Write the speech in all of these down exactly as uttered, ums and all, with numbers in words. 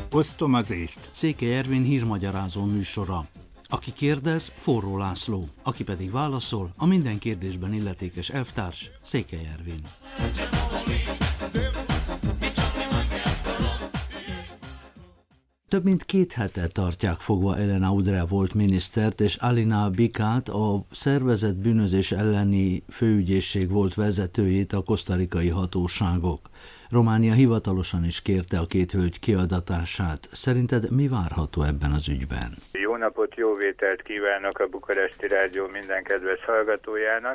Osztom az észt. Székely Ervin hírmagyarázó műsora. Aki kérdez, Forró László, aki pedig válaszol, a minden kérdésben illetékes elvtárs, Székely Ervin. Több mint két hete tartják fogva Elena Udrea volt minisztert és Alina Bicát, a szervezett bűnözés elleni főügyészség volt vezetőjét a kosztarikai hatóságok. Románia hivatalosan is kérte a két hölgy kiadatását. Szerinted mi várható ebben az ügyben? Jó napot, jó vételt kívánok a Bukaresti Rádió minden kedves hallgatójának.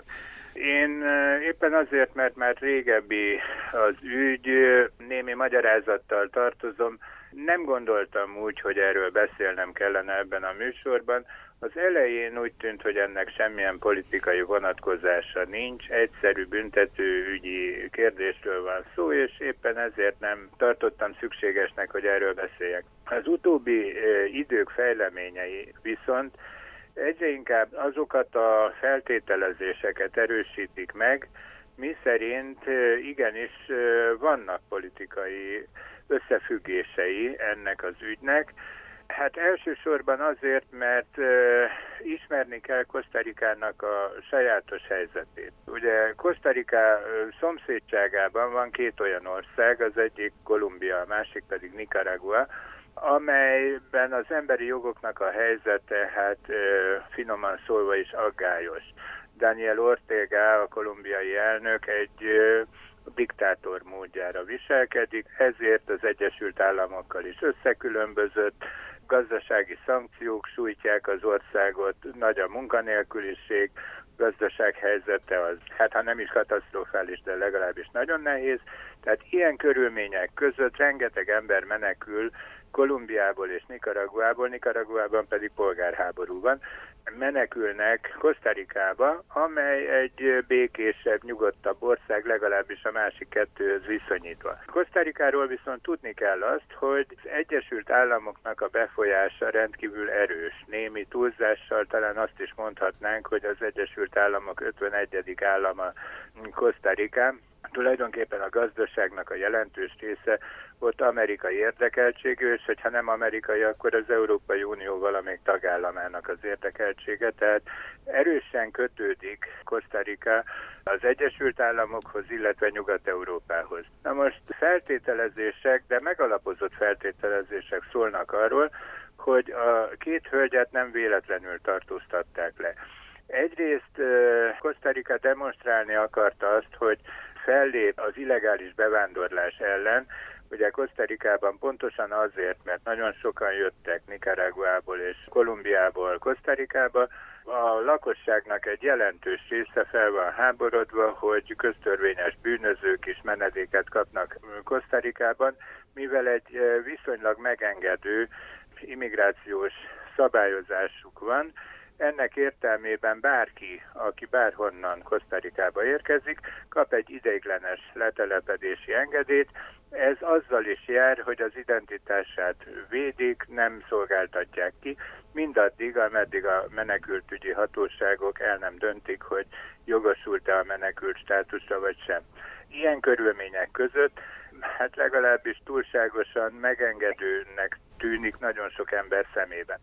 Én éppen azért, mert már régebbi az ügy, némi magyarázattal tartozom, nem gondoltam úgy, hogy erről beszélnem kellene ebben a műsorban. Az elején úgy tűnt, hogy ennek semmilyen politikai vonatkozása nincs, egyszerű büntetőügyi kérdésről van szó, és éppen ezért nem tartottam szükségesnek, hogy erről beszéljek. Az utóbbi idők fejleményei viszont egyre inkább azokat a feltételezéseket erősítik meg, miszerint igenis vannak politikai összefüggései ennek az ügynek. Hát elsősorban azért, mert uh, ismerni kell Kosztarikának a sajátos helyzetét. Ugye Kosztarika uh, szomszédságában van két olyan ország, az egyik Kolumbia, a másik pedig Nicaragua, amelyben az emberi jogoknak a helyzete, hát uh, finoman szólva is aggályos. Daniel Ortega, a kolumbiai elnök egy uh, diktátor módjára viselkedik, ezért az Egyesült Államokkal is összekülönbözött, gazdasági szankciók sújtják az országot, nagy a munkanélküliség, gazdasághelyzete az, hát ha nem is katasztrofális, de legalábbis nagyon nehéz. Tehát ilyen körülmények között rengeteg ember menekül Kolumbiából és Nicaraguából, Nicaraguában pedig polgárháború van, menekülnek Kosztarikába, amely egy békésebb, nyugodtabb ország, legalábbis a másik kettőhöz viszonyítva. Kosztarikáról viszont tudni kell azt, hogy az Egyesült Államoknak a befolyása rendkívül erős. Némi túlzással talán azt is mondhatnánk, hogy az Egyesült Államok ötvenegyedik állama Kosztarika. Tulajdonképpen a gazdaságnak a jelentős része ott amerikai érdekeltségű, és hogyha nem amerikai, akkor az Európai Unió valamelyik tagállamának az érdekeltsége. Tehát erősen kötődik Kosztarika az Egyesült Államokhoz, illetve Nyugat-Európához. Na most feltételezések, de megalapozott feltételezések szólnak arról, hogy a két hölgyet nem véletlenül tartóztatták le. Egyrészt Kosztarika demonstrálni akarta azt, hogy fellép az illegális bevándorlás ellen. Ugye Kosztarikában pontosan azért, mert nagyon sokan jöttek Nicaraguából és Kolumbiából Kosztarikába, a lakosságnak egy jelentős része fel van háborodva, hogy köztörvényes bűnözők is menedéket kapnak Kosztarikában, mivel egy viszonylag megengedő immigrációs szabályozásuk van. Ennek értelmében bárki, aki bárhonnan Kosztarikába érkezik, kap egy ideiglenes letelepedési engedélyt. Ez azzal is jár, hogy az identitását védik, nem szolgáltatják ki, mindaddig, ameddig a menekültügyi hatóságok el nem döntik, hogy jogosult-e a menekült státusra vagy sem. Ilyen körülmények között, hát legalábbis túlságosan megengedőnek tűnik nagyon sok ember szemében.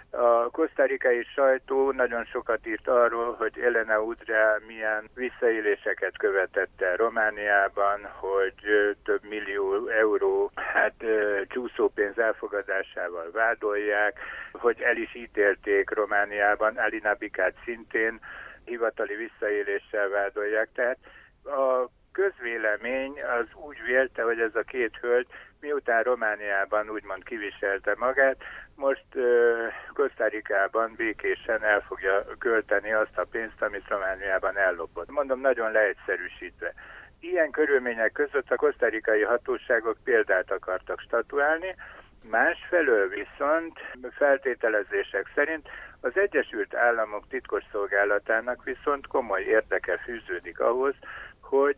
A kosztarikai sajtó nagyon sokat írt arról, hogy Elena Udrea milyen visszaéléseket követett el Romániában, hogy több millió euró hát, csúszópénz elfogadásával vádolják, hogy el is ítélték Romániában, Alina Bicát szintén hivatali visszaéléssel vádolják. Tehát a közvélemény az úgy vélte, hogy ez a két hölgy miután Romániában úgymond kiviselte magát, most uh, Kosztarikában békésen el fogja költeni azt a pénzt, amit Romániában ellopott. Mondom, nagyon leegyszerűsítve. Ilyen körülmények között a kosztarikai hatóságok példát akartak statuálni, másfelől viszont feltételezések szerint az Egyesült Államok titkosszolgálatának viszont komoly érdeke fűződik ahhoz, hogy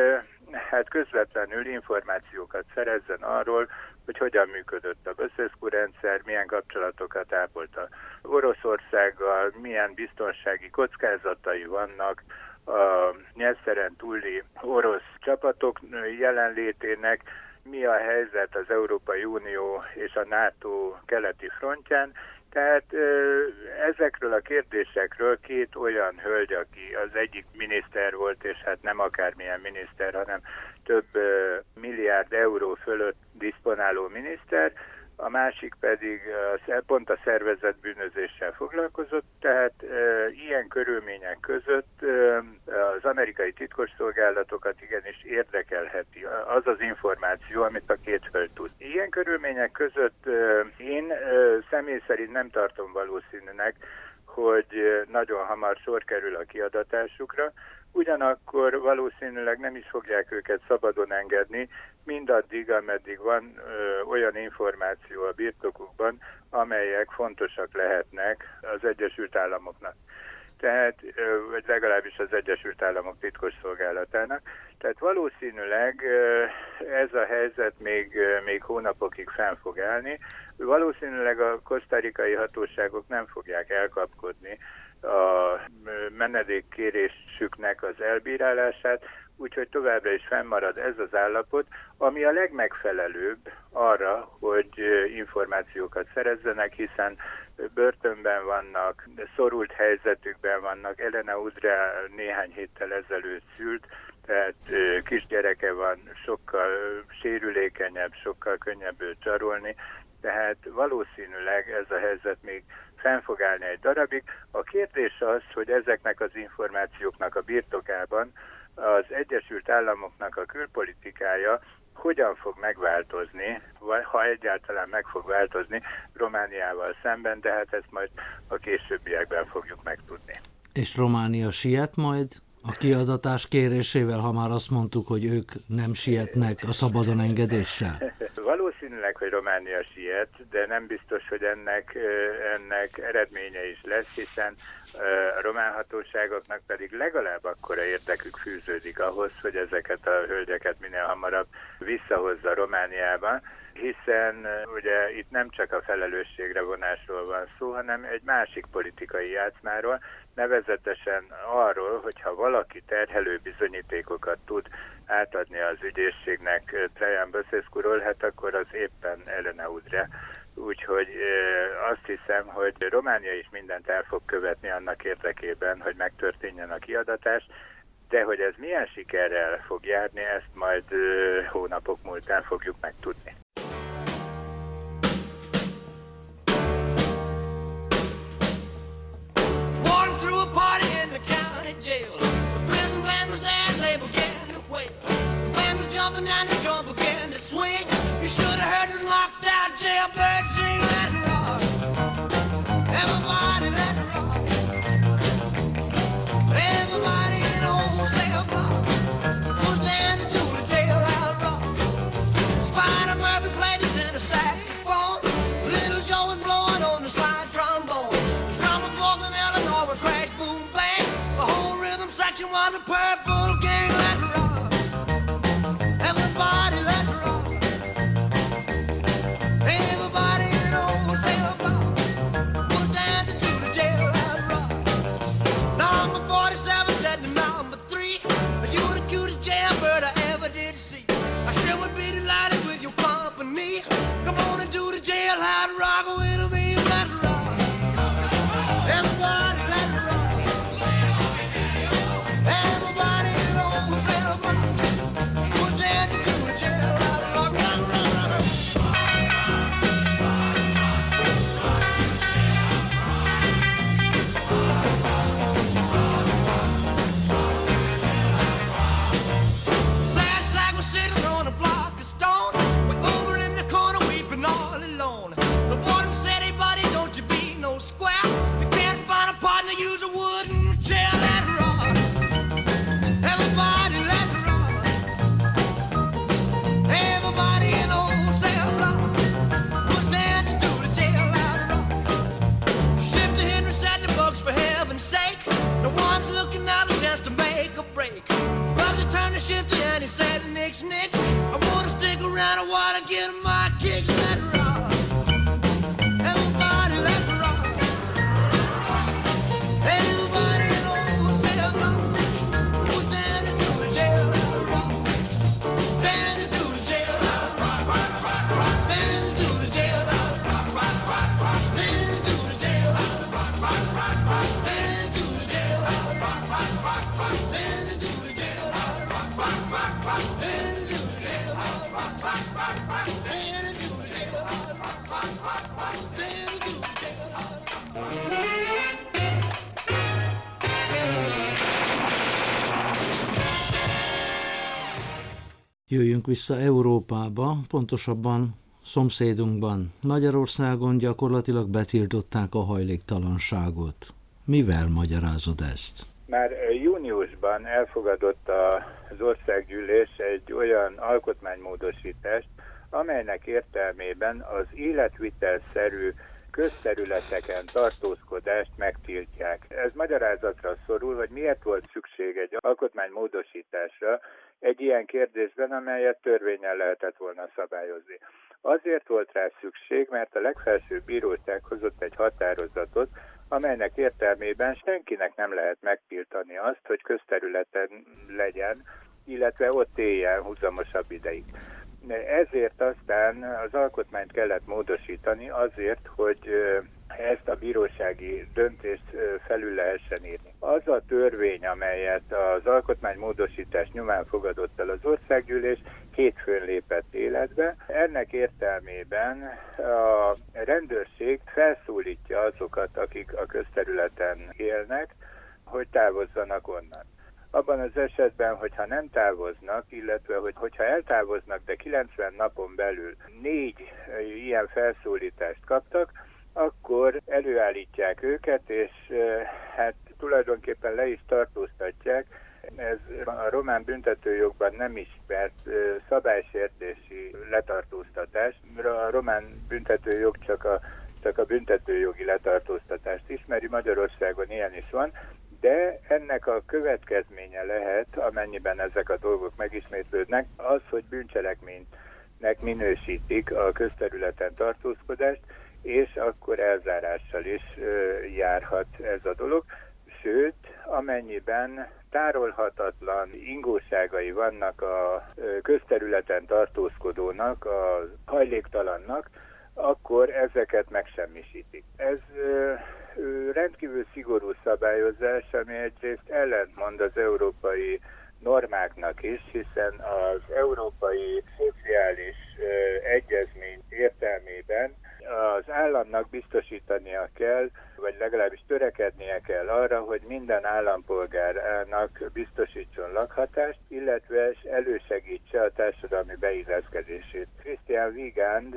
hát közvetlenül információkat szerezzen arról, hogy hogyan működött a Băsescu rendszer, milyen kapcsolatokat ápolt a Oroszországgal, milyen biztonsági kockázatai vannak a Nyeszteren túli orosz csapatok jelenlétének, mi a helyzet az Európai Unió és a NATO keleti frontján. Tehát ezekről a kérdésekről két olyan hölgy, aki az egyik miniszter volt, és hát nem akármilyen miniszter, hanem több milliárd euró fölött diszponáló miniszter, a másik pedig pont a szervezett bűnözéssel foglalkozott, tehát e, ilyen körülmények között e, az amerikai titkosszolgálatokat igenis érdekelheti az az információ, amit a két hölgy tud. Ilyen körülmények között e, én e, személy szerint nem tartom valószínűnek, hogy nagyon hamar sor kerül a kiadatásukra, ugyanakkor valószínűleg nem is fogják őket szabadon engedni, mindaddig, ameddig van ö, olyan információ a birtokukban, amelyek fontosak lehetnek az Egyesült Államoknak. Tehát, ö, vagy legalábbis az Egyesült Államok titkosszolgálatának. Tehát valószínűleg ö, ez a helyzet még, ö, még hónapokig fenn fog állni. Valószínűleg a kosztarikai hatóságok nem fogják elkapkodni a menedékkérésüknek az elbírálását, úgyhogy továbbra is fennmarad ez az állapot, ami a legmegfelelőbb arra, hogy információkat szerezzenek, hiszen börtönben vannak, szorult helyzetükben vannak. Elena Udrea néhány héttel ezelőtt szült, tehát kisgyereke van, sokkal sérülékenyebb, sokkal könnyebb őt csarolni, tehát valószínűleg ez a helyzet még fenn fog állni egy darabig. A kérdés az, hogy ezeknek az információknak a birtokában az Egyesült Államoknak a külpolitikája hogyan fog megváltozni, vagy ha egyáltalán meg fog változni Romániával szemben, de hát ezt majd a későbbiekben fogjuk megtudni. És Románia siet majd a kiadatás kérésével, ha már azt mondtuk, hogy ők nem sietnek a szabadon engedéssel? Valószínűleg, hogy Románia siet, de nem biztos, hogy ennek, ennek eredménye is lesz, hiszen a román hatóságoknak pedig legalább akkora érdekük fűződik ahhoz, hogy ezeket a hölgyeket minél hamarabb visszahozza Romániában, hiszen ugye itt nem csak a felelősségre vonásról van szó, hanem egy másik politikai játszmáról, nevezetesen arról, hogyha valaki terhelő bizonyítékokat tud átadni az ügyészségnek Traian Băsescuról, hát akkor az éppen Elena Udrea. Úgyhogy e, azt hiszem, hogy Románia is mindent el fog követni annak érdekében, hogy megtörténjen a kiadatás, de hogy ez milyen sikerrel fog járni, ezt majd e, hónapok múltán fogjuk megtudni. And the drum began to swing. You should have heard the knocked out jailbird sing. Let it rock. Everybody let it rock. Everybody in the wholesale block was dancing to the jailhouse rock. Spider Murphy played the tenor saxophone. Little Joe was blowing on the slide trombone. The drummer boy from Illinois would crash, boom, bang. The whole rhythm section was a purple gang. Let it rock. Everybody, let's rock. Everybody in the wholesale block was dancing to the jailhouse rock. Number forty-seven said to number three, you the cutest jailbird I ever did see. I sure would be delighted with your company. Come on and do the jailhouse rock with me. Let's rock. Everybody, let's rock. Everybody in the wholesale block. Shifty and he said, Nix, Nix, I wanna stick around, I wanna get my kicks. Let it rock. Everybody, let it rock. Everybody in the wholesale block was dancing to the jailhouse rock. Dancing to the jailhouse rock. Jöjjünk vissza Európába, pontosabban szomszédunkban. Magyarországon gyakorlatilag betiltották a hajléktalanságot. Mivel magyarázod ezt? Már júniusban elfogadott az országgyűlés egy olyan alkotmánymódosítást, amelynek értelmében az életvitelszerű közterületeken tartózkodást megtiltják. Ez magyarázatra szorul, hogy miért volt szükség egy alkotmánymódosításra egy ilyen kérdésben, amelyet törvénnyel lehetett volna szabályozni. Azért volt rá szükség, mert a legfelsőbb bíróság hozott egy határozatot, amelynek értelmében senkinek nem lehet megtiltani azt, hogy közterületen legyen, illetve ott éljen huzamosabb ideig. Ezért aztán az alkotmányt kellett módosítani azért, hogy ezt a bírósági döntést felül lehessen írni. Az a törvény, amelyet az alkotmánymódosítás nyomán fogadott el az országgyűlés, hétfőn lépett életbe. Ennek értelmében a rendőrség felszólítja azokat, akik a közterületen élnek, hogy távozzanak onnan. Abban az esetben, hogyha nem távoznak, illetve hogy, hogyha eltávoznak, de kilencven napon belül négy ilyen felszólítást kaptak, akkor előállítják őket, és hát tulajdonképpen le is tartóztatják. Ez a román büntetőjogban nem ismert szabálysértési letartóztatás. A román büntetőjog csak a, csak a büntetőjogi letartóztatást ismeri, Magyarországon ilyen is van, de ennek a következménye lehet, amennyiben ezek a dolgok megismétlődnek, az, hogy bűncselekménynek minősítik a közterületen tartózkodást, és akkor elzárással is járhat ez a dolog. Sőt, amennyiben tárolhatatlan ingóságai vannak a közterületen tartózkodónak, a hajléktalannak, akkor ezeket megsemmisítik. Ez rendkívül szigorú szabályozás, ami egyrészt ellentmond az európai normáknak is, hiszen az európai szociális egyezmény értelmében az államnak biztosítania kell, vagy legalábbis törekednie kell arra, hogy minden állampolgárnak biztosítson lakhatást, illetve elősegítse a társadalmi beilleszkedését. Christian Wiegand,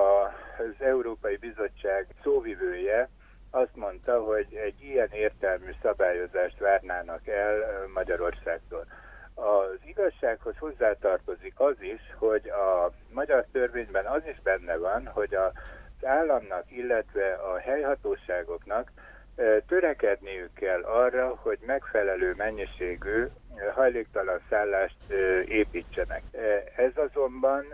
az Európai Bizottság szóvivője, azt mondta, hogy egy ilyen értelmű szabályozást várnának el Magyarországtól. Az igazsághoz hozzátartozik az is, hogy a magyar törvényben az is benne van, hogy az államnak, illetve a helyhatóságoknak törekedniük kell arra, hogy megfelelő mennyiségű hajléktalan szállást építsenek. Ez azonban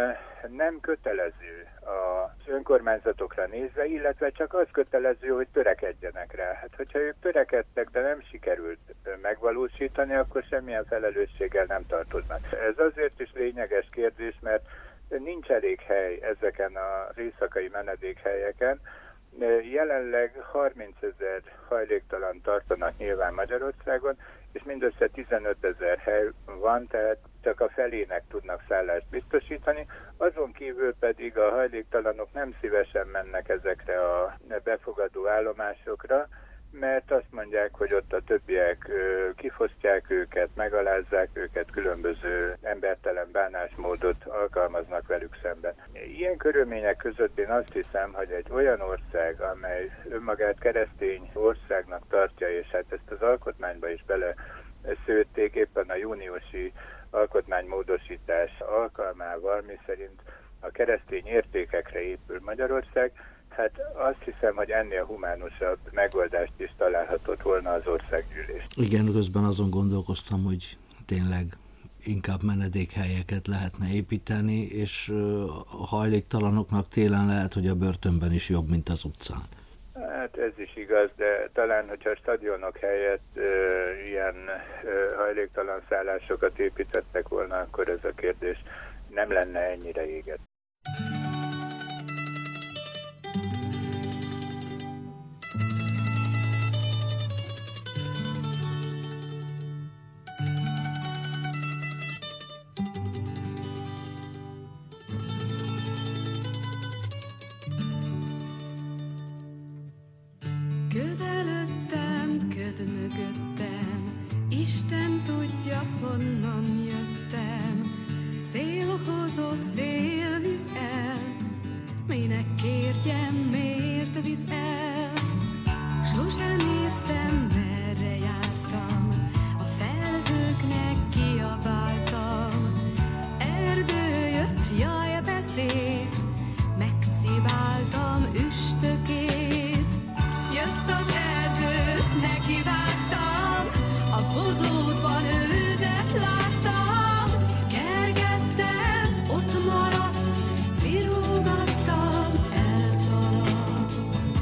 nem kötelező az önkormányzatokra nézve, illetve csak az kötelező, hogy törekedjenek rá. Hát, hogyha ők törekedtek, de nem sikerült megvalósítani, akkor semmilyen felelősséggel nem tartoznak. Ez azért is lényeges kérdés, mert nincs elég hely ezeken az éjszakai menedékhelyeken. Jelenleg harmincezer hajléktalan tartanak nyilván Magyarországon, és mindössze tizenötezer hely van, tehát csak a felének tudnak szállást biztosítani. Azon kívül pedig a hajléktalanok nem szívesen mennek ezekre a befogadó állomásokra, mert azt mondják, hogy ott a többiek kifosztják őket, megalázzák őket, különböző embertelen bánásmódot alkalmaznak velük szemben. Ilyen körülmények között én azt hiszem, hogy egy olyan ország, amely önmagát keresztény országnak tartja, és hát ezt az alkotmányba is bele szőtték éppen a júniusi alkotmánymódosítás alkalmával, miszerint a keresztény értékekre épül Magyarország, hát azt hiszem, hogy ennél humánusabb megoldást is találhatott volna az országgyűlés. Igen, közben azon gondolkoztam, hogy tényleg inkább menedékhelyeket lehetne építeni, és a hajléktalanoknak télen lehet, hogy a börtönben is jobb, mint az utcán. Hát ez is igaz, de talán, hogyha stadionok helyett e, ilyen e, hajléktalan szállásokat építettek volna, akkor ez a kérdés nem lenne ennyire éget. Szélhozott szél visz el, minek kérjem, miért visz el? Sose néztem, merre jártam, a felhőknek kiabáltam. Erdő jött, jaj, beszél, megcibáltam üstökét. Jött az erdő, nekivágtam, a bozótban őzet láttam. Kergettem, ott maradt, cirógattam, elszaladt.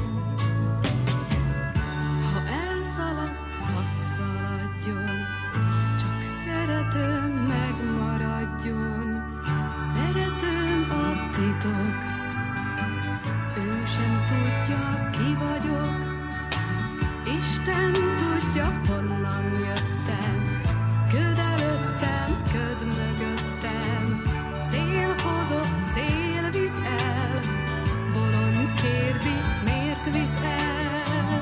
Ha elszaladt, hadd szaladjon, csak szeretőm megmaradjon. Szeretőm a titok, ő sem tudja, ki vagyok. Isten tudja, honnan jöttem, köd előttem, köd mögöttem. Szél hozott, szél visz el, bolond kérdi, miért visz el?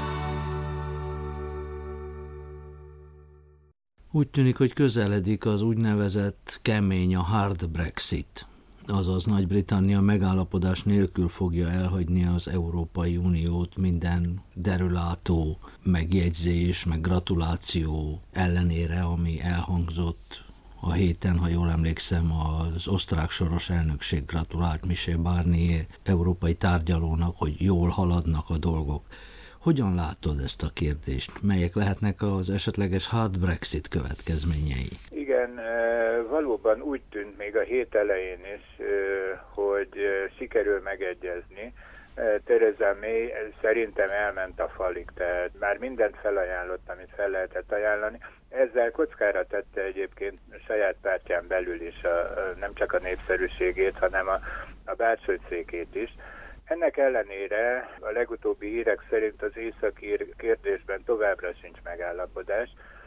Úgy tűnik, hogy közeledik az úgynevezett kemény, a hard Brexit. Azaz Nagy-Britannia megállapodás nélkül fogja elhagyni az Európai Uniót minden derülátó megjegyzés, meg gratuláció ellenére, ami elhangzott a héten, ha jól emlékszem, az osztrák soros elnökség gratulált Michel Barnier európai tárgyalónak, hogy jól haladnak a dolgok. Hogyan látod ezt a kérdést? Melyek lehetnek az esetleges hard Brexit következményei? Igen, valóban úgy tűnt még a hét elején is, hogy sikerül megegyezni. Theresa May szerintem elment a falig, tehát már mindent felajánlott, amit fel lehetett ajánlani. Ezzel kockára tette egyébként a saját pártján belül is a, nem csak a népszerűségét, hanem a, a bársonyszékét is. Ennek ellenére a legutóbbi hírek szerint az északír kérdésben továbbra sincs megállapodás,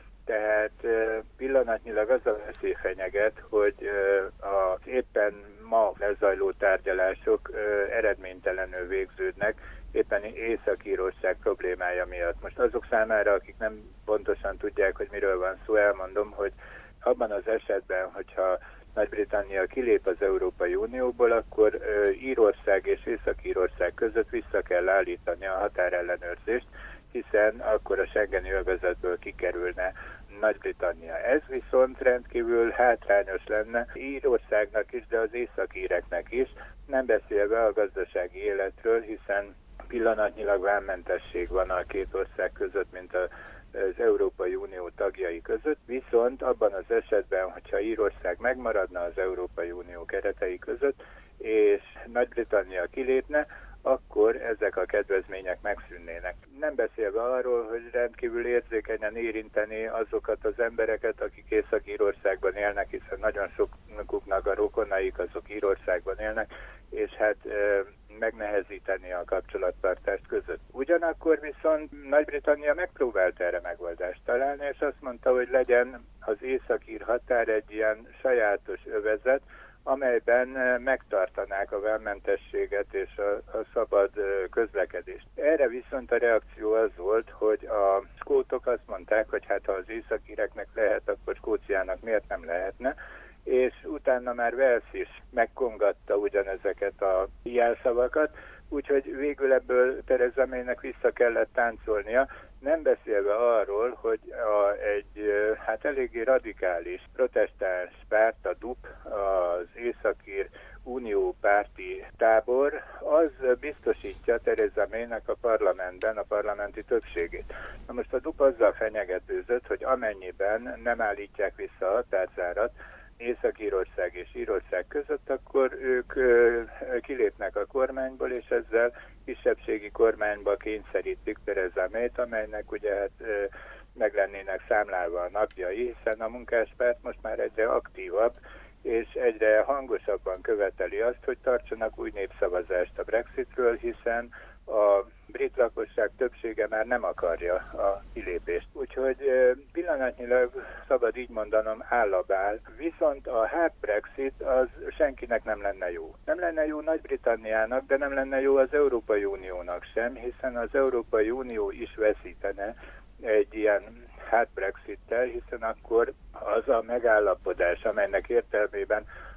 tehát pillanatnyilag az a veszély fenyeget, hogy az éppen ma lezajló tárgyalások eredménytelenül végződnek, éppen Észak-Írország problémája miatt. Most azok számára, akik nem pontosan tudják, hogy miről van szó, elmondom, hogy abban az esetben, hogyha Nagy-Britannia kilép az Európai Unióból, akkor Írország és Észak-Írország között vissza kell állítani a határellenőrzést, hiszen akkor a Schengeni övezetből kikerülne Nagy-Britannia. Ez viszont rendkívül hátrányos lenne Írországnak is, de az északíreknek is, nem beszélve a gazdasági életről, hiszen pillanatnyilag vámmentesség van a két ország között, mint a az Európai Unió tagjai között, viszont abban az esetben, hogyha Írország megmaradna az Európai Unió keretei között, és Nagy-Britannia kilépne, akkor ezek a kedvezmények megszűnnének. Nem beszélve arról, hogy rendkívül érzékenyen érinteni azokat az embereket, akik Észak-Írországban élnek, hiszen nagyon sokuknak a rokonaik azok Írországban élnek, és hát e, megnehezíteni a kapcsolattartást között. Ugyanakkor viszont Nagy-Britannia megpróbált erre megoldást találni, és azt mondta, hogy legyen az északír határ egy ilyen sajátos övezet, amelyben megtartanák a vámmentességet és a, a szabad közlekedést. Erre viszont a reakció az volt, hogy a skótok azt mondták, hogy hát ha az északíreknek lehet, akkor Skóciának miért nem lehetne, és utána már Wales is megkongatta ugyanezeket a jelszavakat, úgyhogy végül ebből Theresa Maynek vissza kellett táncolnia, nem beszélve arról, hogy a, egy hát eléggé radikális protestáns párt, a dé u pé, az Északír Unió párti tábor, az biztosítja Theresa Maynek a parlamentben a parlamenti többségét. Na most a dé u pé azzal fenyegetőzött, hogy amennyiben nem állítják vissza a határzárat Észak-Írország és Írország között, akkor ők ö, kilépnek a kormányból, és ezzel kisebbségi kormányba kényszerítik Theresa Mayt, amelynek ugye hát ö, meg lennének számlálva a napjai, hiszen a munkáspárt most már egyre aktívabb, és egyre hangosabban követeli azt, hogy tartsanak új népszavazást a Brexitről, hiszen a brit lakosság többsége már nem akarja a kilépést. Úgyhogy pillanatnyilag szabad így mondanom, áll a bál. Viszont a hard Brexit az senkinek nem lenne jó. Nem lenne jó Nagy-Britanniának, de nem lenne jó az Európai Uniónak sem, hiszen az Európai Unió is veszítene egy ilyen hard Brexittel, hiszen akkor az a megállapodás, amelynek értelmében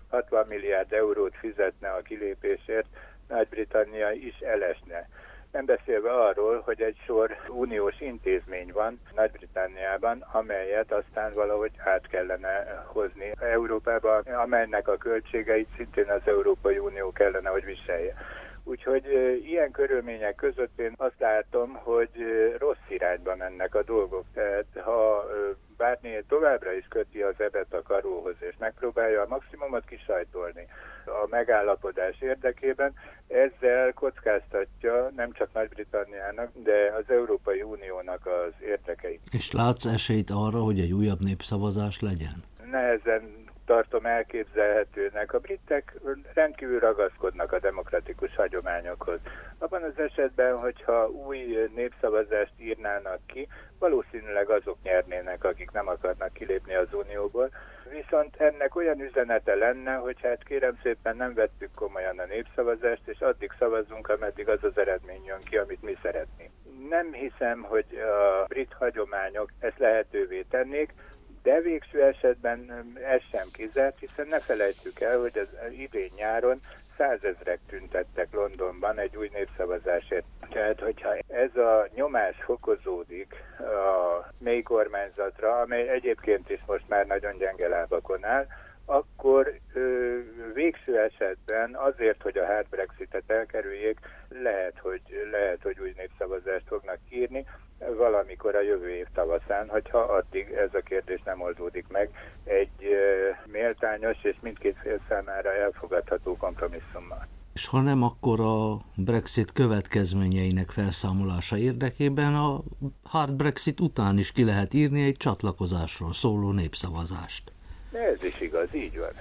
hatvan milliárd eurót fizetne a kilépésért, Nagy-Britannia is elesne. Nem beszélve arról, hogy egy sor uniós intézmény van Nagy-Britanniában, amelyet aztán valahogy át kellene hozni Európába, amelynek a költségeit szintén az Európai Unió kellene, hogy viselje. Úgyhogy e, ilyen körülmények között én azt látom, hogy e, rossz irányba mennek a dolgok. Tehát ha e, Barnier továbbra is köti az ebet a karóhoz, és megpróbálja a maximumot kisajtolni a megállapodás érdekében, ezzel kockáztatja nem csak Nagy-Britanniának, de az Európai Uniónak az érdekeit. És látsz esélyt arra, hogy egy újabb népszavazás legyen? Nehezen tartom elképzelhetőnek. A britek rendkívül ragaszkodnak a demokratikus hagyományokhoz. Abban az esetben, hogyha új népszavazást írnának ki, valószínűleg azok nyernének, akik nem akarnak kilépni az Unióból. Viszont ennek olyan üzenete lenne, hogy hát kérem szépen nem vettük komolyan a népszavazást, és addig szavazunk, ameddig az az eredmény jön ki, amit mi szeretnénk. Nem hiszem, hogy a brit hagyományok ezt lehetővé tennék, de végső esetben ez sem kizárt, hiszen ne felejtsük el, hogy az idén nyáron százezrek tüntettek Londonban egy új népszavazásért. Tehát, hogyha ez a nyomás fokozódik a May kormányzatra, amely egyébként is most már nagyon gyenge lábakon áll, akkor ö, végső esetben azért, hogy a hard Brexitet elkerüljék, lehet, hogy, lehet, hogy új népszavazást fognak írni valamikor a jövő év tavaszán, hogyha addig ez a kérdés nem oldódik meg egy ö, méltányos és mindkét fél számára elfogadható kompromisszummal. És ha nem, akkor a Brexit következményeinek felszámolása érdekében a hard Brexit után is ki lehet írni egy csatlakozásról szóló népszavazást. De ez is igaz, így van.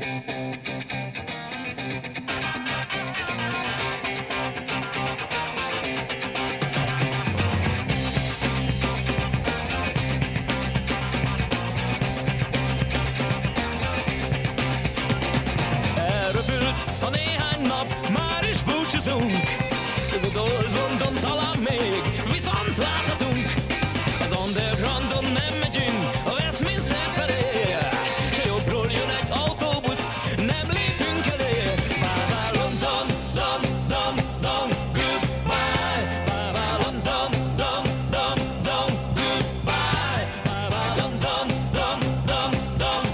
Elröpült a néhány nap, már is búcsúzunk. Good London talán még viszont láthatunk. Az undergroundon nem megyünk, a Westminster felé. Se jobbról jön egy autóbusz, nem lépünk elé. Bye bye London, dum, dum, dum, goodbye. Bye bye London, dum, dum, dum, goodbye. Bye bye London, dum, dum, dum,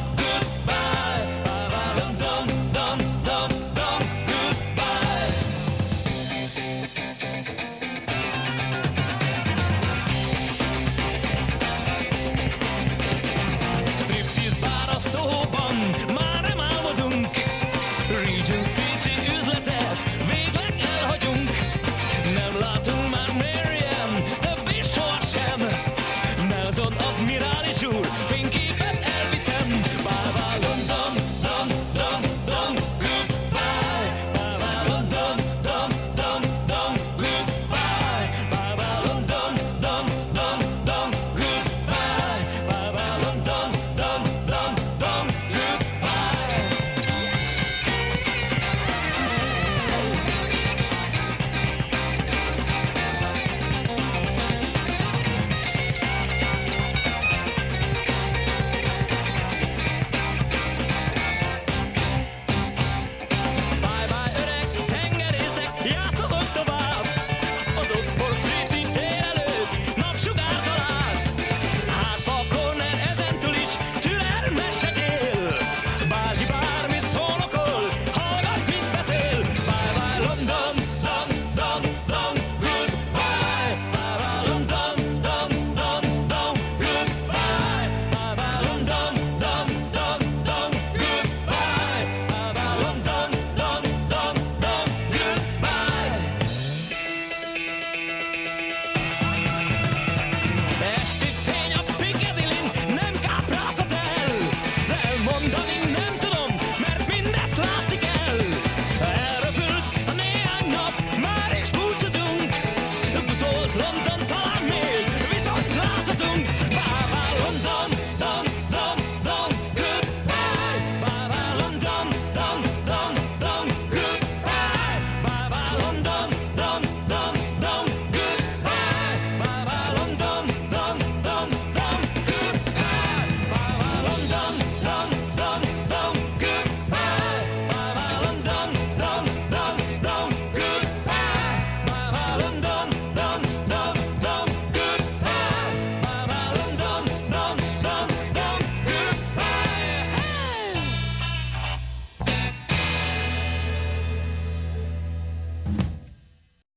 goodbye. Bye bye London, dum, dum, dum, goodbye.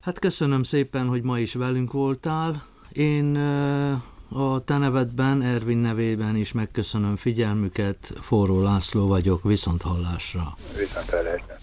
Hát köszönöm szépen, hogy ma is velünk voltál. Én a te nevedben, Ervin nevében is megköszönöm figyelmüket. Forró László vagyok, viszonthallásra. Viszonthallásra.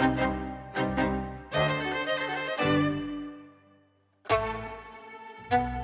Thank you.